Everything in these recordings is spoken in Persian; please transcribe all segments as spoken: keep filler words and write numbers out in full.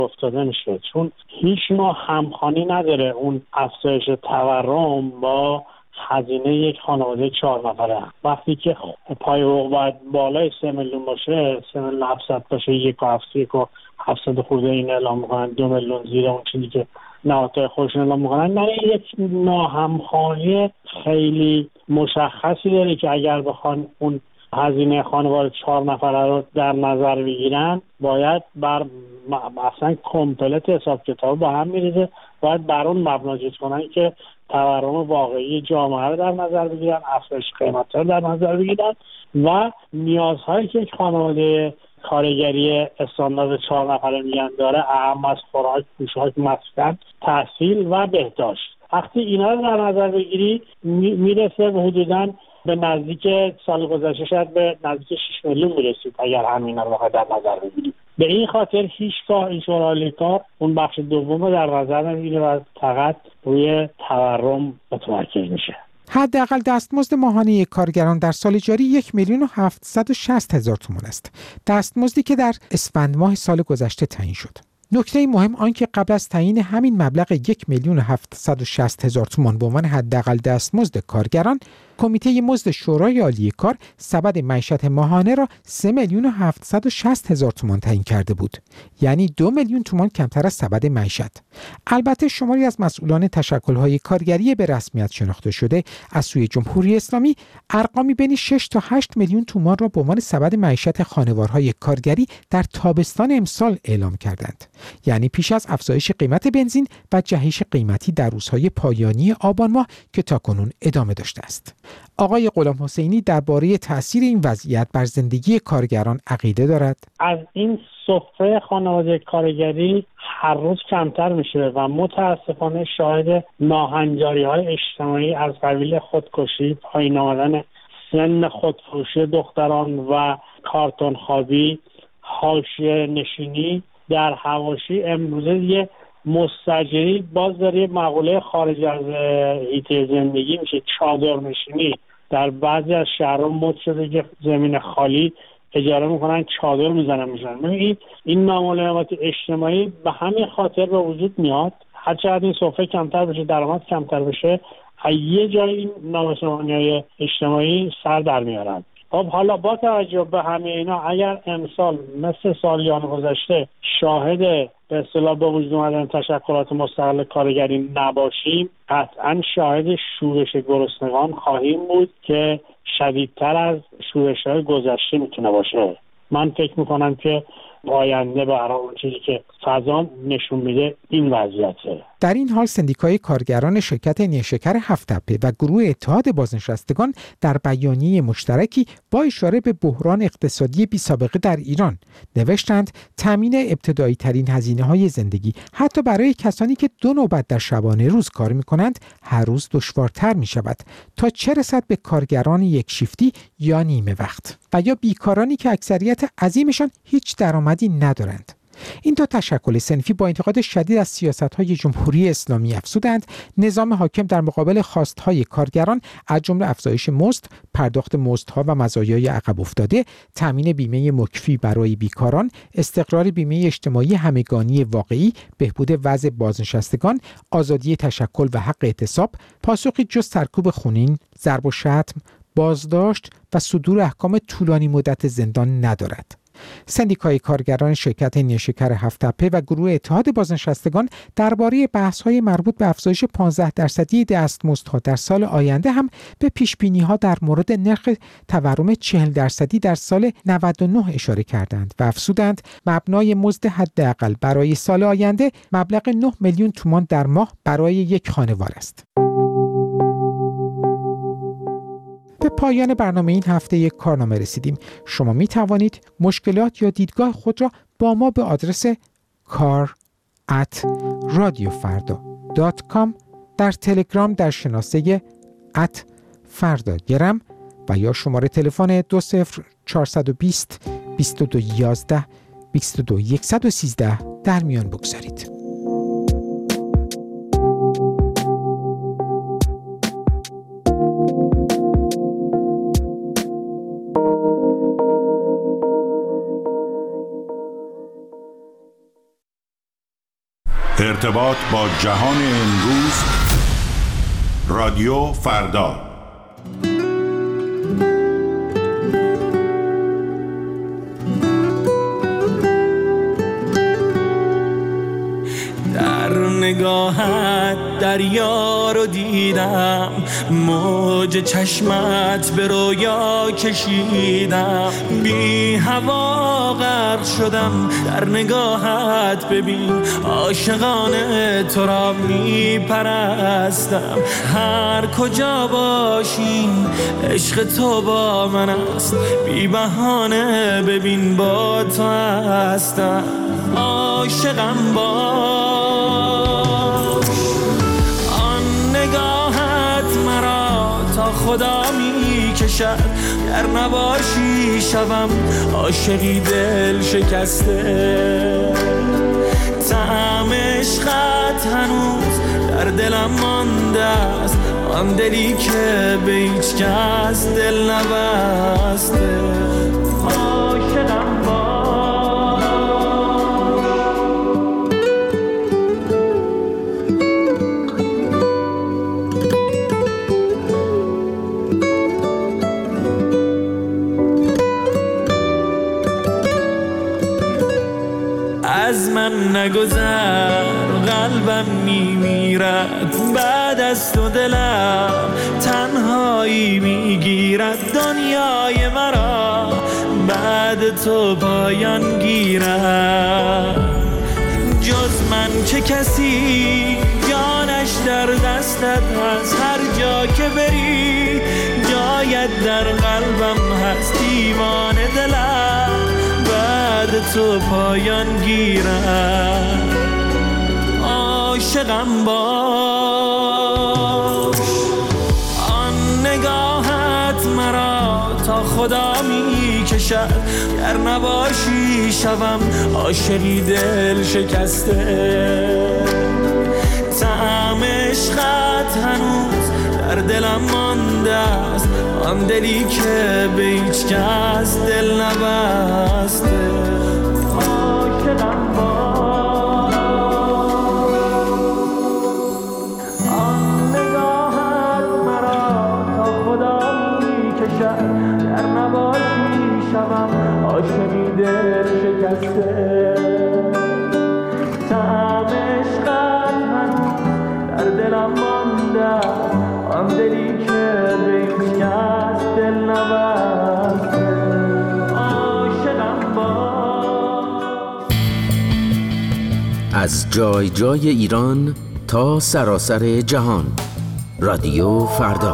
افتاده میشه، چون هیچ نوع همخوانی نداره اون افزایش تورم با هزینه یک خانواده چهار نفره. وقتی که پای حقوق باید بالای سه میلیون باشه، سه میلیون هفتصد باشه، یک و هفت یک و هفتصد خورده این اعلام میکنن، دو میلیون زیر اون چیزی که نهادهای خودشون اعلام میکنن. نه، یک ناهمخوانی خیلی مشخصی داره که اگر بخوان اون هزینه خانواده چهار نفره رو در نظر بگیرن، باید بر اصلا کمپلت حساب کتاب با هم میریزه، باید بر اون مبنا جز کنن که تورم واقعی جامعه رو در نظر بگیرن، افزایش قیمت‌ها رو در نظر بگیرن و نیازهایی که یک خانواده کارگری استاندارد چهار نفره میگن داره، اهم از خوراک، پوشاک، مسکن، تحصیل و بهداشت. وقتی اینا رو در نظر بگیری میرسه به حدوداً به نزدیک سال گذشته شاید به نزدیک شش میلیون میرسید اگر همینا رو در نظر بگیریم. به این خاطر هیچگاه این شورای کار اون بخش دوم رو در نظر نمیگیره و فقط روی تورم متمرکز میشه. حداقل دستمزد ماهانه کارگران در سال جاری یک میلیون و هفتصد و شصت هزار تومان است. دستمزدی که در اسفند ماه سال گذشته تعیین شد. نکته مهم آن که قبل از تعیین همین مبلغ یک میلیون و هفتصد و شصت هزار تومان به عنوان حداقل دستمزد کارگران، کمیته مزد شورای عالی کار سبد معیشت ماهانه را سه میلیون و هفتصد و شصت هزار تومان تعیین کرده بود، یعنی دو میلیون تومان کمتر از سبد معیشت. البته شماری از مسئولان تشکل‌های کارگری به رسمیت شناخته شده از سوی جمهوری اسلامی ارقامی بین شش تا هشت میلیون تومان را به عنوان سبد معیشت خانوارهای کارگری در تابستان امسال اعلام کردند، یعنی پیش از افزایش قیمت بنزین و جهش قیمتی در روزهای پایانی آبان ماه که تاکنون ادامه داشته است. آقای غلام حسینی درباره تأثیر این وضعیت بر زندگی کارگران عقیده دارد. از این سفره خانواده کارگری هر روز کمتر میشه و متاسفانه شاهد ناهنجاری‌های اجتماعی از قبیل خودکشی، پایین آمدن سن خودفروشی دختران و کارتون خوابی، حاشیه نشینی در حواشی. امروزه یه مستاجری باز داره مقوله خارج از حیطه زندگی میشه، چادر نشینی. در بعضی از شهرها مد شده که زمین خالی اجاره میکنن، چادر میزنن میشن. این این ناملایمات اجتماعی به همین خاطر به وجود میاد. هر چقدر این سفره کمتر بشه، درآمد کمتر بشه، یه جای این نامسامانی‌های اجتماعی سر در میارن. خب حالا با توجه به همه اینا، اگر امسال مثل سالیان گذشته شاهد به اصطلاح به وجود اومدن تشکلات مستقل کارگری نباشیم، قطعا شاهد شورش گرسنگان خواهیم بود که شدیدتر از شورش‌های گذشته میتونه باشه. من فکر میکنم که آینده برای اون چیزی که فضا نشون میده این وضعیته. در این حال سندیکای کارگران شرکت نیشکر هفت‌تپه و گروه اتحاد بازنشستگان در بیانیه مشترکی با اشاره به بحران اقتصادی بی‌سابقه در ایران نوشتند تامین ابتدایی ترین هزینه‌های زندگی حتی برای کسانی که دو نوبت در شبانه روز کار می‌کنند هر روز دشوارتر می‌شود، تا چه رسد به کارگران یک شیفتی یا نیمه وقت و یا بیکارانی که اکثریت عظیمشان هیچ درآمدی ندارند. این دو تشکل صنفی با انتقاد شدید از سیاست‌های جمهوری اسلامی افزودند نظام حاکم در مقابل خواست‌های کارگران از جمله افزایش مزد، پرداخت مزدها و مزایای عقب افتاده، تامین بیمه مکفی برای بیکاران، استقرار بیمه اجتماعی همگانی واقعی، بهبود وضع بازنشستگان، آزادی تشکل و حق اعتصاب، پاسخی جز سرکوب خونین، ضرب و شتم، بازداشت و صدور احکام طولانی مدت زندان ندارد. سندیکای کارگران شرکت نیشکر هفت‌تپه و گروه اتحاد بازنشستگان درباره بحث‌های مربوط به افزایش پانزده درصدی دستمزدها در سال آینده هم به پیش‌بینی‌ها در مورد نرخ تورم چهل درصدی در سال نود و نه اشاره کردند و افزودند مبنای مزد حداقل برای سال آینده مبلغ نه میلیون تومان در ماه برای یک خانوار است. به پایان برنامه این هفته یک کارنامه رسیدیم. شما می توانید مشکلات یا دیدگاه خود را با ما به آدرس کار ات رادیو فردا دات کام در تلگرام در شناسه ات فردا گرم و یا شماره تلفن دو صفر چهار دو صفر بیست و دو یازده بیست و دو صد و سیزده در میان بگذارید. ارتباط با جهان امروز، رادیو فردا. نگاهت دریا رو دیدم، موج چشمت به رویا کشیدم، بی هوا غرق شدم در نگاهت. ببین عاشقانه تو را می پرستم، هر کجا باشی عشق تو با من است، بی بهانه ببین با تو هستم. عاشقم باش، آن نگاهت مرا تا خدا می کشد، گر نباشی شوم عاشقی دل شکسته. طعم عشقت هنوز در دلم مانده است، آن دلی که به هیچ کس دل نبسته. عاشقم باش. از من نگذر قلبم میمیرد، بعد از تو دلم تنهایی میگیرد، دنیای مرا بعد تو پایان گیرد. جز من چه کسی جانش در دستت هست، هر جا که بری جایت در قلبم هست، دیوان دلم بعد تو پایان گیرد. عاشقم باش، آن نگاهت مرا تا خدا می کشد، گر نباشی شوم عاشقی دل شکسته. طعم عشقت هنوز در دلم مانده است، آن دلی که به هیچ کس دل نبسته. عاشقم باش، آن نگاهت مرا تا خدا می کشد، گر نباشی شوم عاشقی دل شکسته. طعم عشقت هنوز در دلم مانده است، آن دلی که به هیچ کس دل نبسته. عاشقم باش. از جای جای ایران تا سراسر جهان، رادیو فردا.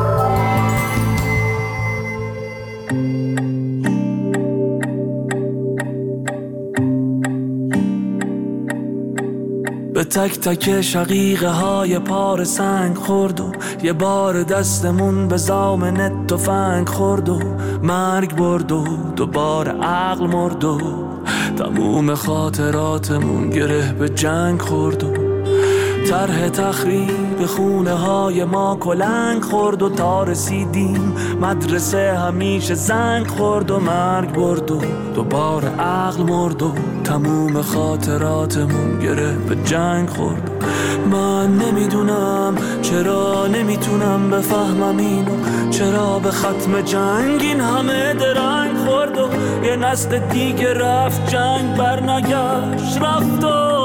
به تک تک شقیقه های پار سنگ خورد و یه بار دستمون به زامن تفنگ خورد و مرگ برد و دوباره عقل مرد و تموم خاطراتمون گره به جنگ خورد و طرح تخریب خونه های ما کلنگ خورد و تا رسیدیم مدرسه همیشه زنگ خورد و مرگ برد و دوباره عقل مرد و تموم خاطراتمون گره به جنگ خورد. من نمیدونم چرا نمیتونم بفهمم اینو، چرا به ختم جنگ این همه درنگ خورد و یه نسل دیگه رفت جنگ برنگشت، رفت و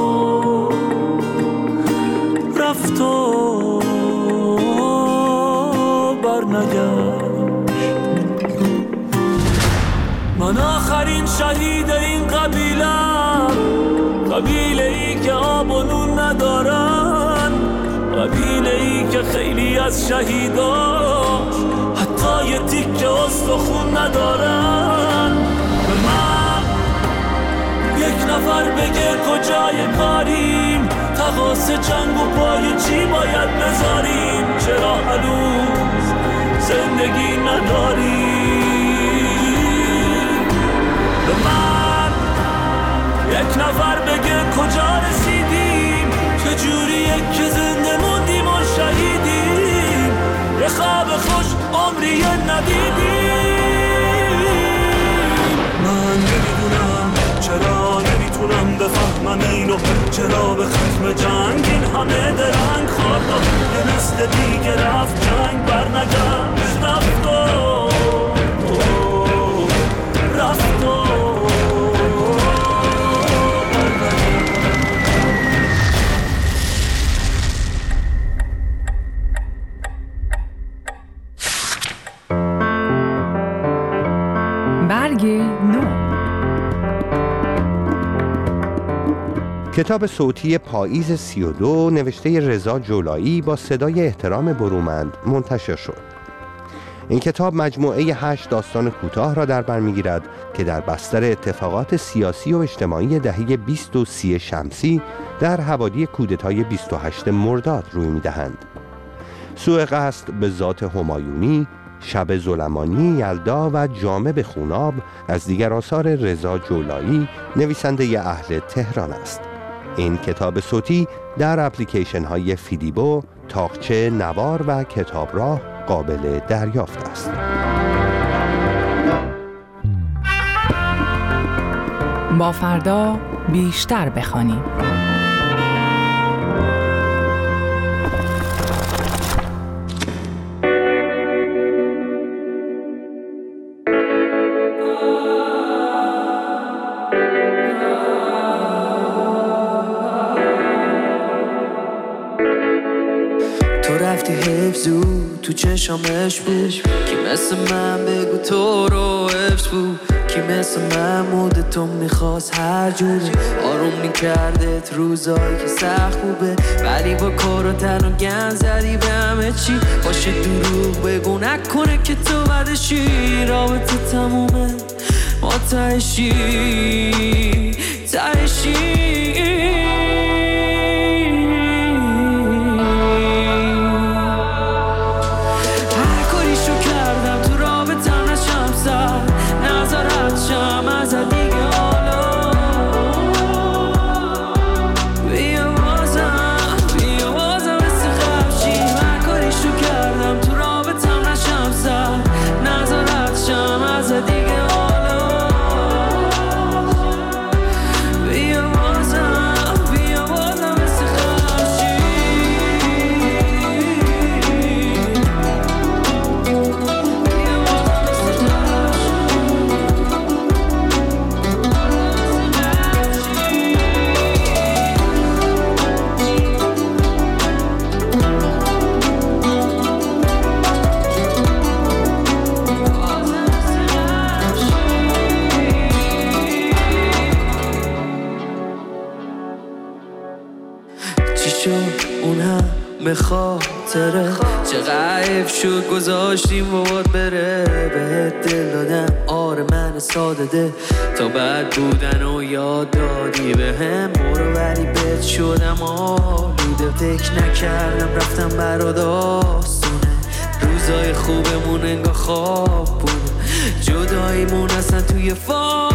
رفت و برنگشت. من آخرین شهید این قبیلم، قبیله ای که آب و نون ندارن، قبیله ای که خیلی از شهیداش حتی یه تیکه استخون ندارن. به من یک نفر بگه کجای کاریم، تقاس جنگ و پای چی باید بذاریم، چرا هنوز زندگی نداریم. به من یک نفر بگه کجا رسیدیم، چجوریه که زنده موندیم و شهیدیم، یه خواب خوش عمری ندیدیم. من نمیدونم چرا نمیتونم بفهمم اینو چرا به ختم جنگ این همه درنگ خورد و یه نسل دیگه رفت جنگ بر نگشت رفت و رفت و برگ نو. کتاب صوتی پاییز سی و دو نوشته رضا جولایی با صدای احترام برومند منتشر شد. این کتاب مجموعه هشت داستان کوتاه را در بر می‌گیرد که در بستر اتفاقات سیاسی و اجتماعی دهه بیست و سی شمسی در حوالی کودتای بیست و هشتم مرداد روی می‌دهند. سوء قصد به ذات همایونی، شب ظلمانی یلدا و جامه به خوناب از دیگر آثار رضا جولایی نویسنده اهل تهران است. این کتاب صوتی در اپلیکیشن های فیلیبو، تاقچه، نوار و کتابراه قابل دریافت است. با فردا بیشتر بخوانیم. رفتی حفظو تو چشامش بود کی مثل من بگو تو رو حفظ بود کی مثل من مود تو میخواست هر جوره آروم میکردت روزایی که سخت خوبه ولی با کار و تن و گن زدی به همه چی باشه دروغ بگو نکنه که تو بدشی رابطه تمومه ما تهشی تهشی خاطره چقدر حیف شد گذاشتیم بابات بره بهت دل دادم آره من ساده ده تا بعد بودن و یاد دادی به هم برو ولی بهت شدم آلوده فکر نکردم رفتم برا داستونه روزای خوبمون انگاه خواب بود جداییمون اصلا توی فا